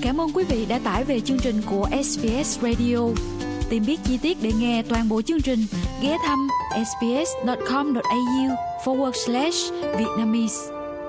Cảm ơn quý vị đã tải về chương trình của SBS Radio. Tìm biết chi tiết để nghe toàn bộ chương trình, ghé thăm sbs.com.au/Vietnamese.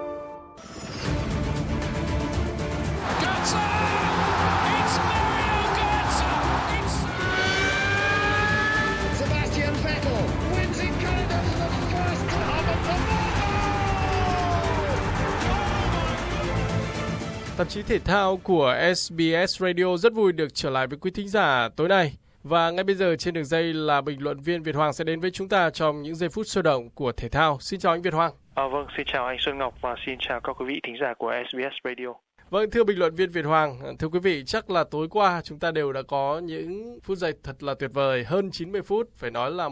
Tạp chí thể thao của SBS Radio rất vui được trở lại với quý thính giả tối nay. Và ngay bây giờ trên đường dây là bình luận viên Việt Hoàng sẽ đến với chúng ta trong những giây phút sôi động của thể thao. Xin chào anh Việt Hoàng. Vâng, xin chào anh Xuân Ngọc và xin chào các quý vị thính giả của SBS Radio. Vâng, thưa bình luận viên Việt Hoàng, thưa quý vị, chắc là tối qua chúng ta đều đã có những phút giây thật là tuyệt vời, hơn 90 phút, phải nói là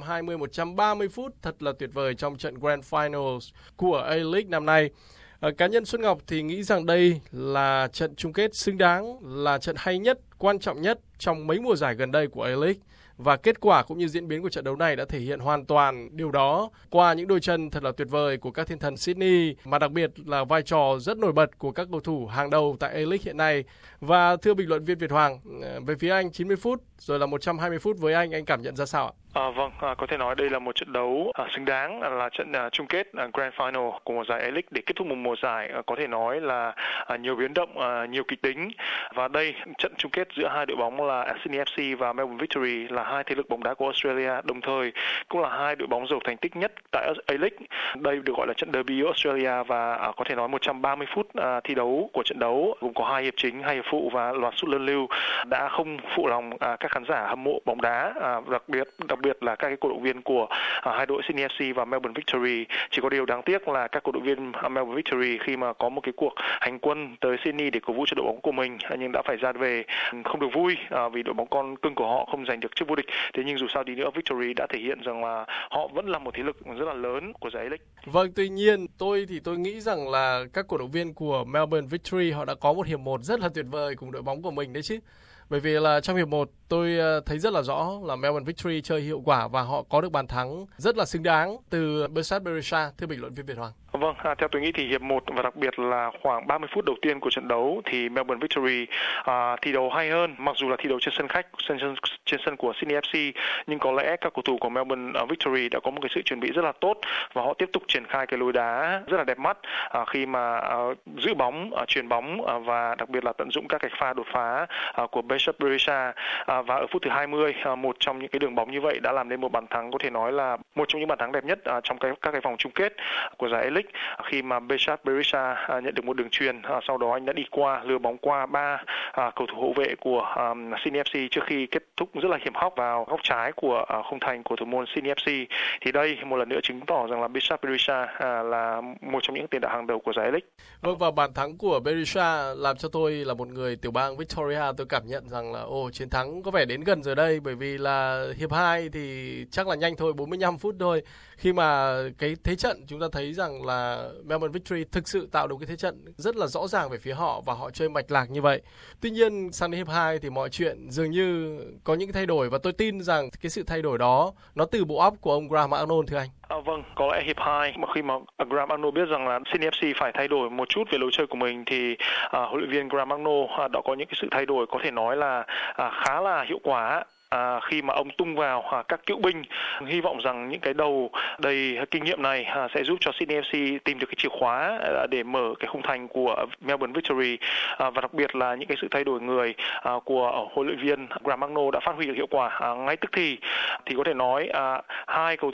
120-130 phút thật là tuyệt vời trong trận Grand Finals của A-League năm nay. Cá nhân Xuân Ngọc thì nghĩ rằng đây là trận chung kết xứng đáng, là trận hay nhất, quan trọng nhất trong mấy mùa giải gần đây của A-League. Và kết quả cũng như diễn biến của trận đấu này đã thể hiện hoàn toàn điều đó qua những đôi chân thật là tuyệt vời của các thiên thần Sydney, mà đặc biệt là vai trò rất nổi bật của các cầu thủ hàng đầu tại A-League hiện nay. Và thưa bình luận viên Việt Hoàng, về phía anh 90 phút rồi là 120 phút với anh cảm nhận ra sao ạ? Vâng, có thể nói đây là một trận đấu xứng đáng, là trận chung kết Grand Final của một giải A-League để kết thúc một mùa giải có thể nói là nhiều biến động, nhiều kịch tính. Và đây trận chung kết giữa hai đội bóng là Sydney FC và Melbourne Victory là hai thế lực bóng đá của Australia, đồng thời cũng là hai đội bóng giàu thành tích nhất tại A-League. Đây được gọi là trận derby Australia và có thể nói 130 phút thi đấu của trận đấu gồm có 2 hiệp chính, 2 hiệp phụ và loạt sút luân lưu đã không phụ lòng các khán giả hâm mộ bóng đá, đặc biệt là các cái cổ động viên của hai đội Sydney FC và Melbourne Victory. Chỉ có điều đáng tiếc là các cổ động viên Melbourne Victory khi mà có một cái cuộc hành quân tới Sydney để cổ vũ cho đội bóng của mình nhưng đã phải ra về không được vui vì đội bóng con cưng của họ không giành được chức vô địch. Thế nhưng dù sao đi nữa, Victory đã thể hiện rằng là họ vẫn là một thế lực rất là lớn của giải A-League. Vâng, tuy nhiên tôi nghĩ rằng là các cổ động viên của Melbourne Victory họ đã có một hiệp 1 rất là tuyệt vời cùng đội bóng của mình đấy chứ. Bởi vì là trong hiệp 1 tôi thấy rất là rõ là Melbourne Victory chơi hiệu quả và họ có được bàn thắng rất là xứng đáng từ Besart Berisha. Thưa bình luận viên Việt Hoàng. Vâng, theo tôi nghĩ thì hiệp 1 và đặc biệt là khoảng 30 phút đầu tiên của trận đấu thì Melbourne Victory thi đấu hay hơn, mặc dù là thi đấu trên sân khách, trên sân của Sydney FC, nhưng có lẽ các cầu thủ của Melbourne Victory đã có một cái sự chuẩn bị rất là tốt và họ tiếp tục triển khai cái lối đá rất là đẹp mắt khi mà giữ bóng, chuyền bóng và đặc biệt là tận dụng các cái pha đột phá của Besart Berisha và ở phút thứ 20, một trong những cái đường bóng như vậy đã làm nên một bàn thắng có thể nói là một trong những bàn thắng đẹp nhất trong các cái vòng chung kết của giải A-League. Khi mà Besart Berisha nhận được một đường chuyền, sau đó anh đã đi qua lừa bóng qua 3 cầu thủ hậu vệ của Sydney FC trước khi kết thúc rất là hiểm hóc vào góc trái của khung thành của thủ môn Sydney FC. Thì đây một lần nữa chứng tỏ rằng là Besart Berisha là một trong những tiền đạo hàng đầu của giải A-League. Vâng, và bàn thắng của Berisha làm cho tôi là một người tiểu bang Victoria, tôi cảm nhận rằng là chiến thắng có vẻ đến gần rồi đây, bởi vì là hiệp 2 thì chắc là nhanh thôi, 45 phút thôi. Khi mà cái thế trận chúng ta thấy rằng là Melbourne Victory thực sự tạo được cái thế trận rất là rõ ràng về phía họ và họ chơi mạch lạc như vậy. Tuy nhiên sang đến hiệp 2 thì mọi chuyện dường như có những thay đổi và tôi tin rằng cái sự thay đổi đó nó từ bộ óc của ông Graham Arnold, thưa anh. Vâng, có lẽ hiệp 2 mà khi mà Graham Arnold biết rằng là Sydney FC phải thay đổi một chút về lối chơi của mình thì huấn luyện viên Graham Arnold đã có những cái sự thay đổi có thể nói là khá là hiệu quả. Khi mà ông tung vào các cựu binh, hy vọng rằng những cái đầu đầy kinh nghiệm này sẽ giúp cho Sydney FC tìm được cái chìa khóa để mở cái khung thành của Melbourne Victory, và đặc biệt là những cái sự thay đổi người của huấn luyện viên Graham Arnold đã phát huy được hiệu quả ngay tức thì có thể nói hai cầu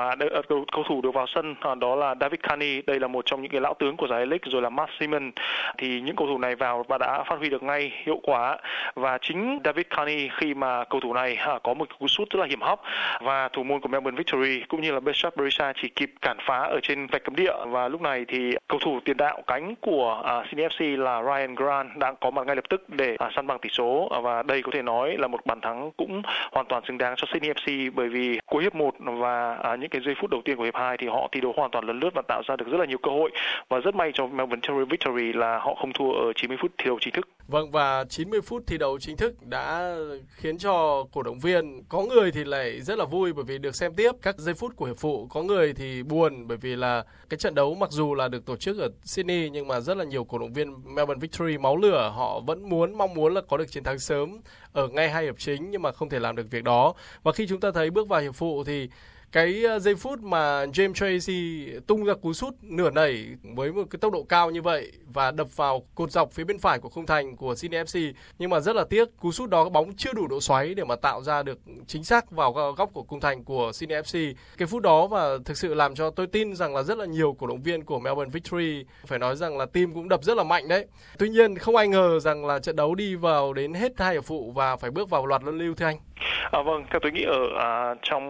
thủ được vào sân đó là David Carney, đây là một trong những cái lão tướng của giải A-League, rồi là Matt Simon, thì những cầu thủ này vào và đã phát huy được ngay hiệu quả. Và chính David Carney khi mà cầu thủ này có một cú sút rất là hiểm hóc và thủ môn của Melbourne Victory cũng như là Besart Berisha chỉ kịp cản phá ở trên vạch cấm địa, và lúc này thì cầu thủ tiền đạo cánh của Sydney FC là Ryan Grant đang có mặt ngay lập tức để săn bằng tỷ số, và đây có thể nói là một bàn thắng cũng hoàn toàn xứng đáng cho Sydney FC, bởi vì cuối hiệp 1 và những cái giây phút đầu tiên của hiệp 2 thì họ thi đấu hoàn toàn lấn lướt và tạo ra được rất là nhiều cơ hội, và rất may cho Melbourne Victory là họ không thua ở 90 phút thi đấu chính thức. Vâng, và 90 phút thi đấu chính thức đã khiến cho cổ động viên. Có người thì lại rất là vui bởi vì được xem tiếp các giây phút của hiệp phụ. Có người thì buồn bởi vì là cái trận đấu mặc dù là được tổ chức ở Sydney nhưng mà rất là nhiều cổ động viên Melbourne Victory máu lửa, họ vẫn mong muốn là có được chiến thắng sớm ở ngay hai hiệp chính nhưng mà không thể làm được việc đó. Và khi chúng ta thấy bước vào hiệp phụ thì cái giây phút mà James Tracy tung ra cú sút nửa nảy với một cái tốc độ cao như vậy và đập vào cột dọc phía bên phải của khung thành của Sydney FC, nhưng mà rất là tiếc cú sút đó bóng chưa đủ độ xoáy để mà tạo ra được chính xác vào góc của khung thành của Sydney FC. Cái phút đó và thực sự làm cho tôi tin rằng là rất là nhiều cổ động viên của Melbourne Victory phải nói rằng là tim cũng đập rất là mạnh đấy. Tuy nhiên không ai ngờ rằng là trận đấu đi vào đến hết hai hiệp phụ và phải bước vào loạt luân lưu thưa anh. Vâng, theo tôi nghĩ ở trong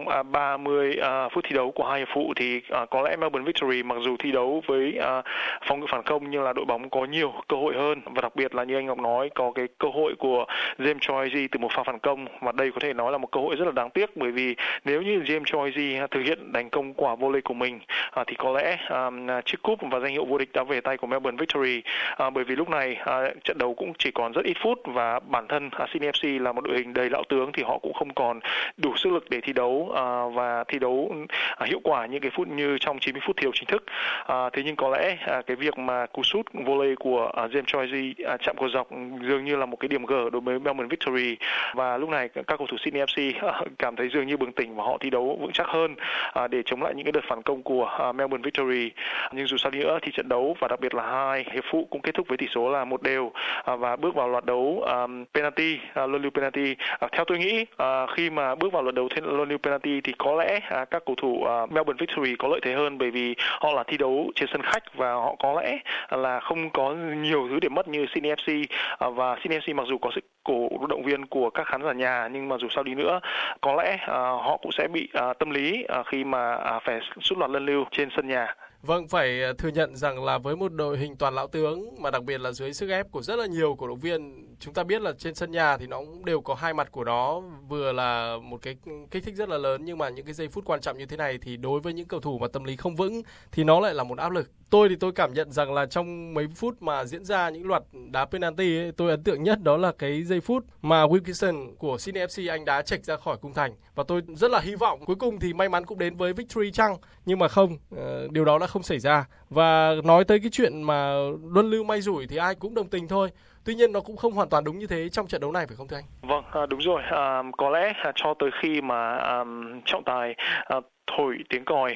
30 phút thi đấu của hai hiệp phụ thì có lẽ Melbourne Victory mặc dù thi đấu với phòng ngự phản công nhưng là đội bóng có nhiều cơ hội hơn, và đặc biệt là như anh Ngọc nói có cái cơ hội của James Choizy từ một pha phản công, và đây có thể nói là một cơ hội rất là đáng tiếc, bởi vì nếu như James Choizy thực hiện thành công quả volley của mình thì có lẽ chiếc cúp và danh hiệu vô địch đã về tay của Melbourne Victory, bởi vì lúc này trận đấu cũng chỉ còn rất ít phút và bản thân Sydney FC là một đội hình đầy lão tướng thì họ cũng không còn đủ sức lực để thi đấu và thi đấu hiệu quả những cái phút như trong 90 phút thi đấu chính thức. Thế nhưng có lẽ cái việc mà cú sút volley của James Choizy chạm cột dọc dường như là một cái điểm gở đối với Melbourne Victory, và lúc này các cầu thủ Sydney FC cảm thấy dường như bừng tỉnh và họ thi đấu vững chắc hơn để chống lại những cái đợt phản công của Melbourne Victory. Nhưng dù sao đi nữa thì trận đấu và đặc biệt là hai hiệp phụ cũng kết thúc với tỷ số là 1-1 và bước vào loạt đấu penalty, luân lưu penalty. Theo tôi nghĩ khi mà bước vào loạt đấu luân lưu penalty thì có lẽ các cầu thủ Melbourne Victory có lợi thế hơn, bởi vì họ là thi đấu trên sân khách và họ có lẽ là không có nhiều thứ để mất như Sydney FC, và Sydney FC mặc dù có sự cổ động viên của các khán giả nhà nhưng mà dù sao đi nữa có lẽ họ cũng sẽ bị tâm lý khi mà phải sút loạt luân lưu trên sân nhà. Vâng, phải thừa nhận rằng là với một đội hình toàn lão tướng mà đặc biệt là dưới sức ép của rất là nhiều cổ động viên, chúng ta biết là trên sân nhà thì nó cũng đều có hai mặt của nó, vừa là một cái kích thích rất là lớn nhưng mà những cái giây phút quan trọng như thế này thì đối với những cầu thủ mà tâm lý không vững thì nó lại là một áp lực. Tôi cảm nhận rằng là trong mấy phút mà diễn ra những loạt đá penalty ấy, tôi ấn tượng nhất đó là cái giây phút mà Wilkinson của Sydney FC anh đá chệch ra khỏi khung thành, và tôi rất là hy vọng cuối cùng thì may mắn cũng đến với Victory chăng, nhưng mà không, điều đó đã không xảy ra. Và nói tới cái chuyện mà luân lưu may rủi thì ai cũng đồng tình thôi. Tuy nhiên nó cũng không hoàn toàn đúng như thế trong trận đấu này, phải không thưa anh? Vâng, đúng rồi. Có lẽ cho tới khi mà trọng tài thổi tiếng còi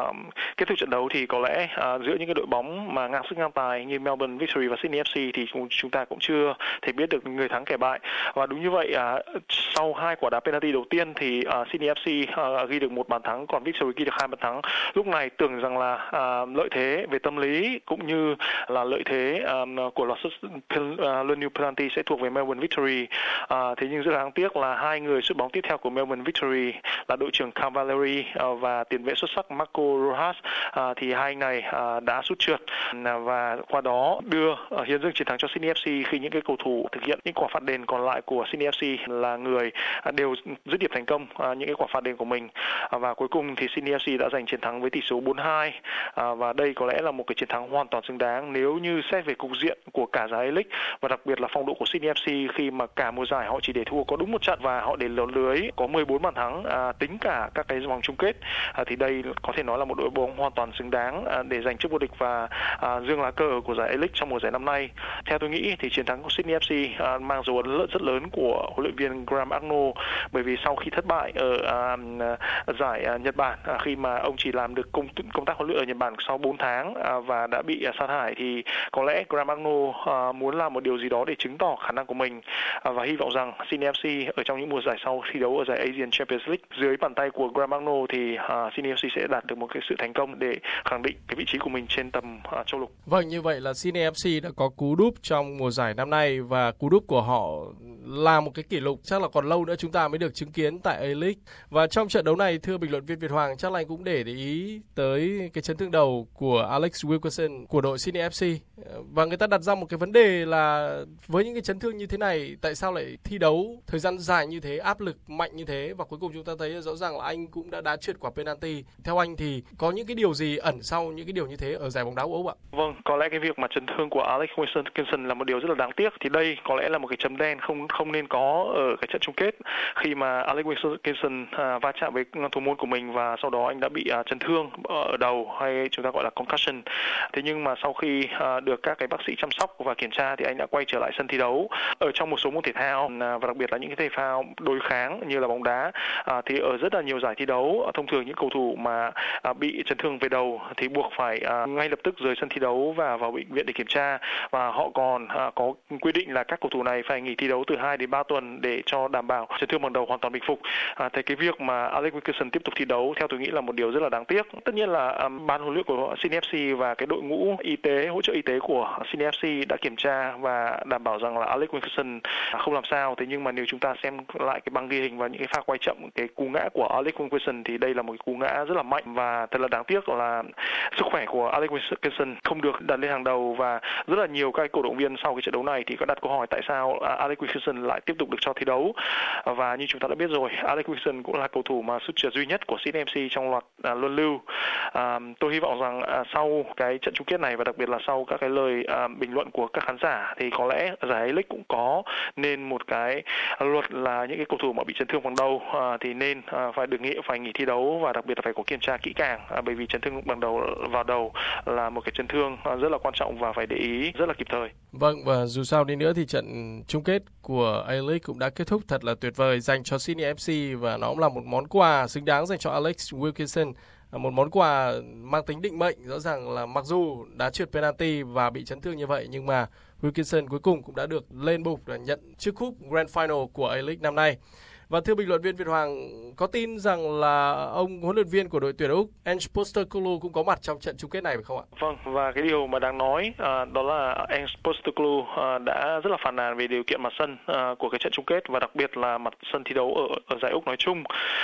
kết thúc trận đấu thì có lẽ giữa những cái đội bóng mà ngang sức ngang tài như Melbourne Victory và Sydney FC thì chúng ta cũng chưa thể biết được người thắng kẻ bại. Và đúng như vậy, sau hai quả đá penalty đầu tiên thì Sydney FC ghi được một bàn thắng, còn Victory ghi được hai bàn thắng. Lúc này tưởng rằng là lợi thế về tâm lý cũng như là lợi thế của loạt sút luân lưu penalty sẽ thuộc về Melbourne Victory. Thế nhưng rất đáng tiếc là hai người sút bóng tiếp theo của Melbourne Victory là đội trưởng Cavalieri và tiền vệ xuất sắc Marco Rojas thì hai anh này đã sút trượt và qua đó đưa hiến dâng chiến thắng cho Sydney FC khi những cái cầu thủ thực hiện những quả phạt đền còn lại của Sydney FC là người đều dứt điểm thành công những cái quả phạt đền của mình, và cuối cùng thì Sydney FC đã giành chiến thắng với tỷ số 4-2 và đây có lẽ là một cái chiến thắng hoàn toàn xứng đáng nếu như xét về cục diện của cả giải A-League và đặc biệt là phong độ của Sydney FC khi mà cả mùa giải họ chỉ để thua có đúng một trận và họ để lọt lưới có 14 bàn thắng tính cả các cái vòng chung kết. Thì đây có thể nói là một đội bóng hoàn toàn xứng đáng để giành chức vô địch và dương lá cờ của giải A-League trong mùa giải năm nay. Theo tôi nghĩ thì chiến thắng của Sydney FC mang dấu ấn rất lớn của huấn luyện viên Graham Arnold, bởi vì sau khi thất bại ở giải Nhật Bản khi mà ông chỉ làm được công tác huấn luyện ở Nhật Bản sau 4 tháng và đã bị sa thải, thì có lẽ Graham Arnold muốn làm một điều gì đó để chứng tỏ khả năng của mình và hy vọng rằng Sydney FC ở trong những mùa giải sau thi đấu ở giải Asian Champions League dưới bàn tay của Graham Arnold thì Sydney FC sẽ đạt được một cái sự thành công để khẳng định cái vị trí của mình trên tầm châu lục. Vâng, như vậy là Sydney FC đã có cú đúp trong mùa giải năm nay và cú đúp của họ là một cái kỷ lục chắc là còn lâu nữa chúng ta mới được chứng kiến tại A-League. Và trong trận đấu này, thưa bình luận viên Việt Hoàng, chắc là anh cũng để ý tới cái chấn thương đầu của Alex Wilkinson của đội Sydney FC. Và người ta đặt ra một cái vấn đề là với những cái chấn thương như thế này, tại sao lại thi đấu thời gian dài như thế, áp lực mạnh như thế, và cuối cùng chúng ta thấy rõ ràng là anh cũng đã đá trượt quả penalty. Theo anh thì có những cái điều gì ẩn sau những cái điều như thế ở giải bóng đá Úc ạ? Vâng, có lẽ cái việc mà chấn thương của Alex Wilkinson là một điều rất là đáng tiếc. Thì đây có lẽ là một cái chấm đen không không nên có ở cái trận chung kết khi mà Alex Wilkinson va chạm với thủ môn của mình và sau đó anh đã bị chấn thương ở đầu, hay chúng ta gọi là concussion. Thế nhưng mà sau khi được các cái bác sĩ chăm sóc và kiểm tra thì anh đã quay trở lại sân thi đấu. Ở trong một số môn thể thao và đặc biệt là những cái thể thao đối kháng như là bóng đá thì ở rất là nhiều giải thi đấu, thông thường những cầu thủ mà bị chấn thương về đầu thì buộc phải ngay lập tức rời sân thi đấu và vào bệnh viện để kiểm tra, và họ còn có quy định là các cầu thủ này phải nghỉ thi đấu từ 2 đến 3 tuần để cho đảm bảo chấn thương bằng đầu hoàn toàn bình phục. Thì cái việc mà Alex Wilkinson tiếp tục thi đấu theo tôi nghĩ là một điều rất là đáng tiếc. Tất nhiên là ban huấn luyện của Sydney FC và cái đội ngũ y tế, hỗ trợ y tế của Sydney FC đã kiểm tra và đảm bảo rằng là Alex Wilkinson không làm sao. Thế nhưng mà nếu chúng ta xem lại cái băng ghi hình và những cái pha quay chậm cái cú ngã của Alex Wilkinson thì đây là một cái cú ngã rất là mạnh, và thật là đáng tiếc là sức khỏe của Alex Wilkinson không được đặt lên hàng đầu, và rất là nhiều các cổ động viên sau cái trận đấu này thì có đặt câu hỏi tại sao Alex Wilkinson lại tiếp tục được cho thi đấu. Và như chúng ta đã biết rồi, Alex Wilkinson cũng là cầu thủ mà sút trượt duy nhất của Sydney FC trong loạt luân lưu. Tôi hy vọng rằng sau cái trận chung kết này và đặc biệt là sau các cái lời bình luận của các khán giả thì có lẽ giải A-League cũng có nên một cái luật là những cái cầu thủ mà bị chấn thương bằng đầu thì nên phải nghỉ thi đấu, và đặc biệt là phải có kiểm tra kỹ càng, bởi vì chấn thương bằng đầu vào đầu là một cái chấn thương rất là quan trọng và phải để ý rất là kịp thời. Vâng, và dù sao đi nữa thì trận chung kết của A-League cũng đã kết thúc thật là tuyệt vời dành cho Sydney FC, và nó cũng là một món quà xứng đáng dành cho Alex Wilkinson, một món quà mang tính định mệnh. Rõ ràng là mặc dù đã trượt penalty và bị chấn thương như vậy nhưng mà Wilkinson cuối cùng cũng đã được lên bục để nhận chiếc cúp Grand Final của A-League năm nay. Và thưa bình luận viên Việt Hoàng, có tin rằng là ông huấn luyện viên của đội tuyển Úc Ange Postecoglou cũng có mặt trong trận chung kết này phải không ạ? Vâng, và cái điều mà đáng nói đó là Ange Postecoglou đã rất là phàn nàn về điều kiện mặt sân của cái trận chung kết, và đặc biệt là mặt sân thi đấu ở giải Úc nói chung.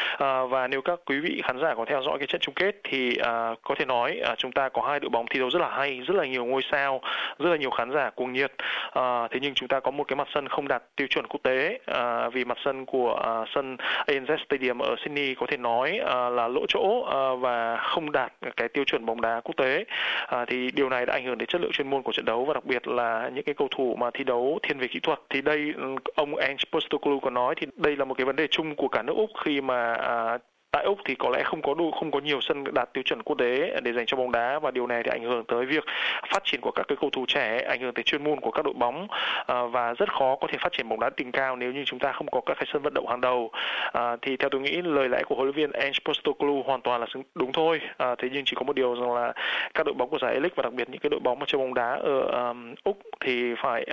Và nếu các quý vị khán giả có theo dõi cái trận chung kết thì có thể nói chúng ta có hai đội bóng thi đấu rất là hay, rất là nhiều ngôi sao, rất là nhiều khán giả cuồng nhiệt. Thế nhưng chúng ta có một cái mặt sân không đạt tiêu chuẩn quốc tế, vì mặt sân của sân ANZ Stadium ở Sydney có thể nói là lỗ chỗ và không đạt cái tiêu chuẩn bóng đá quốc tế. Thì điều này đã ảnh hưởng đến chất lượng chuyên môn của trận đấu, và đặc biệt là những cái cầu thủ mà thi đấu thiên về kỹ thuật. Thì đây ông Ange Postecoglou có nói thì đây là một cái vấn đề chung của cả nước Úc, khi mà tại Úc thì có lẽ không có nhiều sân đạt tiêu chuẩn quốc tế để dành cho bóng đá, và điều này thì ảnh hưởng tới việc phát triển của các cái cầu thủ trẻ, ảnh hưởng tới chuyên môn của các đội bóng, và rất khó có thể phát triển bóng đá đỉnh cao nếu như chúng ta không có các cái sân vận động hàng đầu. Thì theo tôi nghĩ lời lẽ của huấn luyện viên Ange Postecoglou hoàn toàn là đúng thôi. Thế nhưng chỉ có một điều rằng là các đội bóng của giải A-League và đặc biệt những cái đội bóng mà chơi bóng đá ở Úc thì phải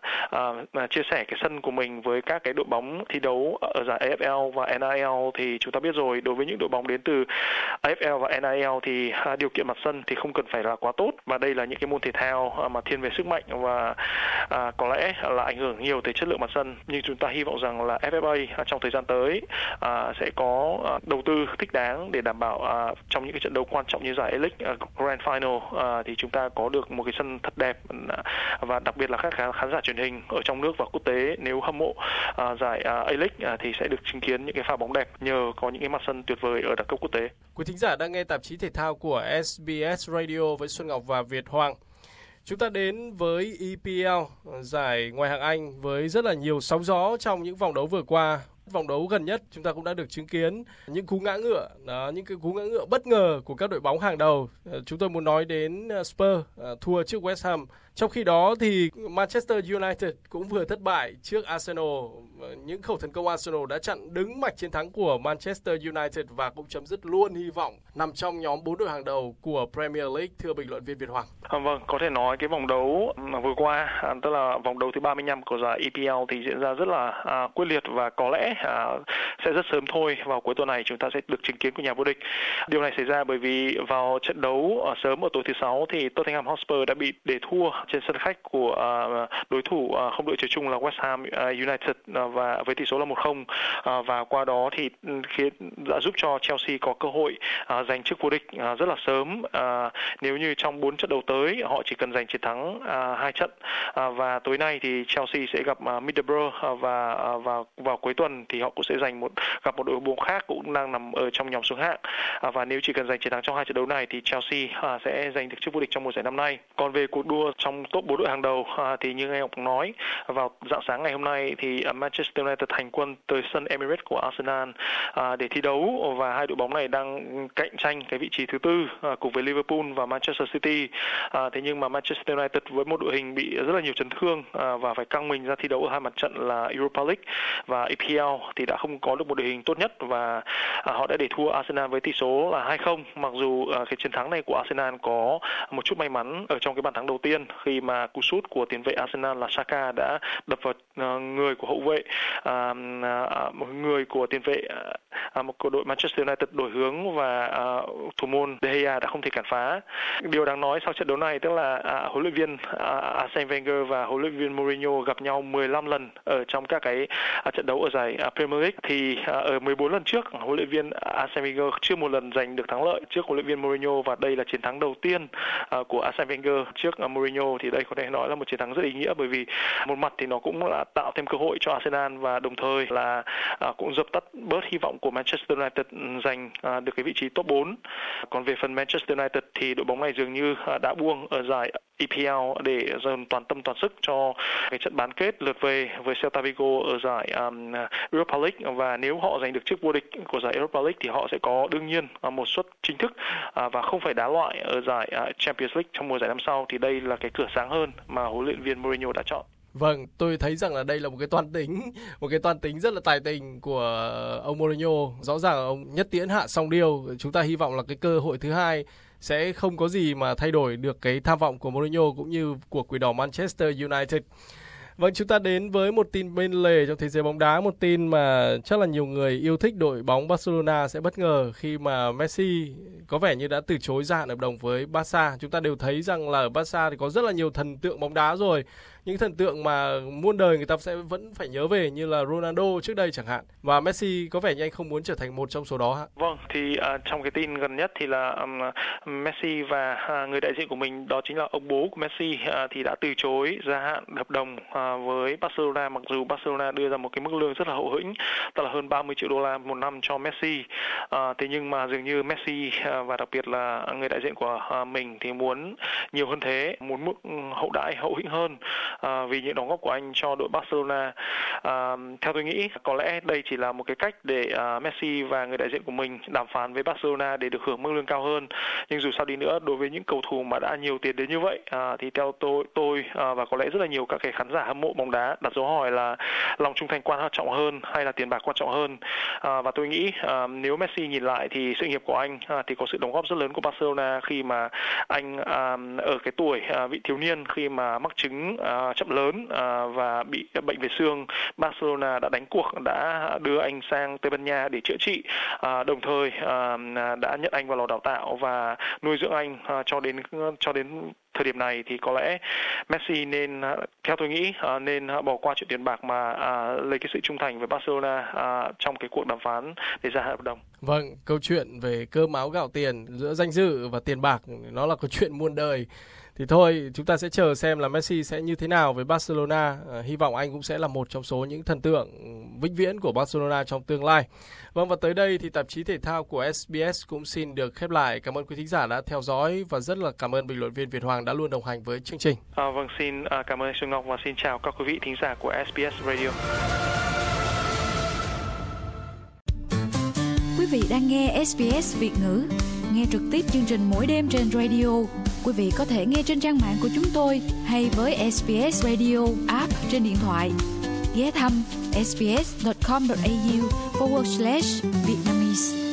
chia sẻ cái sân của mình với các cái đội bóng thi đấu ở giải AFL và NRL. Thì chúng ta biết rồi, đối với những đội bóng đến từ AFL và NRL thì điều kiện mặt sân thì không cần phải là quá tốt, và đây là những cái môn thể thao mà thiên về sức mạnh và có lẽ là ảnh hưởng nhiều tới chất lượng mặt sân. Nhưng chúng ta hy vọng rằng là FFA trong thời gian tới sẽ có đầu tư thích đáng để đảm bảo trong những cái trận đấu quan trọng như giải A-League Grand Final thì chúng ta có được một cái sân thật đẹp, và đặc biệt là các khán giả truyền hình ở trong nước và quốc tế nếu hâm mộ giải A-League thì sẽ được chứng kiến những cái pha bóng đẹp nhờ có những cái mặt sân tuyệt vời ở đẳng cấp quốc tế. Quý thính giả đang nghe tạp chí thể thao của SBS Radio với Xuân Ngọc và Việt Hoàng. Chúng ta đến với EPL, giải ngoại hạng Anh với rất là nhiều sóng gió trong những vòng đấu vừa qua. Vòng đấu gần nhất chúng ta cũng đã được chứng kiến những cú ngã ngựa, những cái cú ngã ngựa bất ngờ của các đội bóng hàng đầu. Chúng tôi muốn nói đến Spurs thua trước West Ham. Trong khi đó thì Manchester United cũng vừa thất bại trước Arsenal. Những khẩu tấn công Arsenal đã chặn đứng mạch chiến thắng của Manchester United và cũng chấm dứt luôn hy vọng nằm trong nhóm 4 đội hàng đầu của Premier League. Thưa bình luận viên Việt Hoàng. Vâng, có thể nói cái vòng đấu vừa qua, tức là vòng đấu thứ 35 của giải EPL thì diễn ra rất là quyết liệt, và có lẽ sẽ rất sớm thôi, vào cuối tuần này chúng ta sẽ được chứng kiến của nhà vô địch. Điều này xảy ra bởi vì vào trận đấu sớm ở tối thứ 6 thì Tottenham Hotspur đã bị để thua trên sân khách của đối thủ không đội trời chung là West Ham United và với tỷ số là 1-0, và qua đó thì đã giúp cho Chelsea có cơ hội giành chức vô địch rất là sớm. Nếu như trong 4 trận đấu tới họ chỉ cần giành chiến thắng 2 trận, và tối nay thì Chelsea sẽ gặp Middlesbrough, và vào cuối tuần thì họ cũng sẽ giành một gặp một đội bóng khác cũng đang nằm ở trong nhóm xuống hạng, và nếu chỉ cần giành chiến thắng trong 2 trận đấu này thì Chelsea sẽ giành được chức vô địch trong mùa giải năm nay. Còn về cuộc đua trong top 4 đội hàng đầu thì như anh Ngọc nói, vào rạng sáng ngày hôm nay thì Manchester United hành quân tới sân Emirates của Arsenal để thi đấu, và hai đội bóng này đang cạnh tranh cái vị trí thứ tư cùng với Liverpool và Manchester City. Thế nhưng mà Manchester United với một đội hình bị rất là nhiều chấn thương và phải căng mình ra thi đấu ở hai mặt trận là Europa League và EPL thì đã không có được một đội hình tốt nhất, và họ đã để thua Arsenal với tỷ số là 2-0. Mặc dù cái chiến thắng này của Arsenal có một chút may mắn ở trong cái bàn thắng đầu tiên khi mà cú sút của tiền vệ Arsenal là Saka đã đập vào người của hậu vệ, một người của tiền vệ một đội Manchester United đổi hướng, và thủ môn De Gea đã không thể cản phá. Điều đáng nói sau trận đấu này tức là huấn luyện viên Arsene Wenger và huấn luyện viên Mourinho gặp nhau 15 lần ở trong các cái trận đấu ở giải Premier League, thì ở 14 lần trước huấn luyện viên Arsene Wenger chưa một lần giành được thắng lợi trước huấn luyện viên Mourinho, và đây là chiến thắng đầu tiên của Arsene Wenger trước Mourinho. Thì đây có thể nói là một chiến thắng rất ý nghĩa, bởi vì một mặt thì nó cũng là tạo thêm cơ hội cho Arsenal và đồng thời là cũng dập tắt bớt hy vọng của Manchester United giành được cái vị trí top 4. Còn về phần Manchester United thì đội bóng này dường như đã buông ở giải EPL để dồn toàn tâm toàn sức cho cái trận bán kết lượt về với Celta Vigo ở giải Europa League, và nếu họ giành được chức vô địch của giải Europa League thì họ sẽ có đương nhiên một suất chính thức và không phải đá loại ở giải Champions League trong mùa giải năm sau. Thì đây là cái cửa sáng hơn mà huấn luyện viên Mourinho đã chọn. Vâng, tôi thấy rằng là đây là một cái toan tính rất là tài tình của ông Mourinho. Rõ ràng ông nhất tiễn hạ song điêu. Chúng ta hy vọng là cái cơ hội thứ hai sẽ không có gì mà thay đổi được cái tham vọng của Mourinho cũng như của Quỷ đỏ Manchester United. Vâng, chúng ta đến với một tin bên lề trong thế giới bóng đá, một tin mà chắc là nhiều người yêu thích đội bóng Barcelona sẽ bất ngờ khi mà Messi có vẻ như đã từ chối gia hạn hợp đồng với Barca. Chúng ta đều thấy rằng là ở Barca thì có rất là nhiều thần tượng bóng đá rồi. Những thần tượng mà muôn đời người ta vẫn phải nhớ về như là Ronaldo trước đây chẳng hạn. Và Messi có vẻ như anh không muốn trở thành một trong số đó hả? Vâng, thì trong cái tin gần nhất thì là Messi và người đại diện của mình, đó chính là ông bố của Messi, thì đã từ chối gia hạn hợp đồng với Barcelona, mặc dù Barcelona đưa ra một cái mức lương rất là hậu hĩnh, tức là hơn 30 triệu đô la một năm cho Messi. Thế nhưng mà dường như Messi và đặc biệt là người đại diện của mình thì muốn nhiều hơn thế, muốn mức hậu đãi hậu hĩnh hơn vì những đóng góp của anh cho đội Barcelona. Theo tôi nghĩ có lẽ đây chỉ là một cái cách để Messi và người đại diện của mình đàm phán với Barcelona để được hưởng mức lương cao hơn. Nhưng dù sao đi nữa, đối với những cầu thủ mà đã nhiều tiền đến như vậy thì theo tôi và có lẽ rất là nhiều các cái khán giả hâm mộ bóng đá đặt dấu hỏi là lòng trung thành quan trọng hơn hay là tiền bạc quan trọng hơn. Và tôi nghĩ nếu Messi nhìn lại thì sự nghiệp của anh thì có sự đóng góp rất lớn của Barcelona khi mà anh ở cái tuổi vị thiếu niên, khi mà mắc chứng chậm lớn và bị bệnh về xương, Barcelona đã đánh cuộc, đã đưa anh sang Tây Ban Nha để chữa trị, đồng thời đã nhận anh vào lò đào tạo và nuôi dưỡng anh cho đến thời điểm này. Thì có lẽ Messi nên, theo tôi nghĩ, nên bỏ qua chuyện tiền bạc mà lấy cái sự trung thành với Barcelona trong cái cuộc đàm phán để gia hạn hợp đồng. Vâng, câu chuyện về cơm áo gạo tiền giữa danh dự và tiền bạc nó là câu chuyện muôn đời. Thì thôi, chúng ta sẽ chờ xem là Messi sẽ như thế nào với Barcelona. Hy vọng anh cũng sẽ là một trong số những thần tượng vĩnh viễn của Barcelona trong tương lai. Vâng, và tới đây thì tạp chí thể thao của SBS cũng xin được khép lại. Cảm ơn quý thính giả đã theo dõi và rất là cảm ơn bình luận viên Việt Hoàng đã luôn đồng hành với chương trình. Vâng, xin cảm ơn Xuân Ngọc và xin chào các quý vị thính giả của SBS Radio. Quý vị đang nghe SBS Việt ngữ. Nghe trực tiếp chương trình mỗi đêm trên radio. Quý vị có thể nghe trên trang mạng của chúng tôi hay với SBS Radio app trên điện thoại. Ghé thăm sbs.com.au/Vietnamese.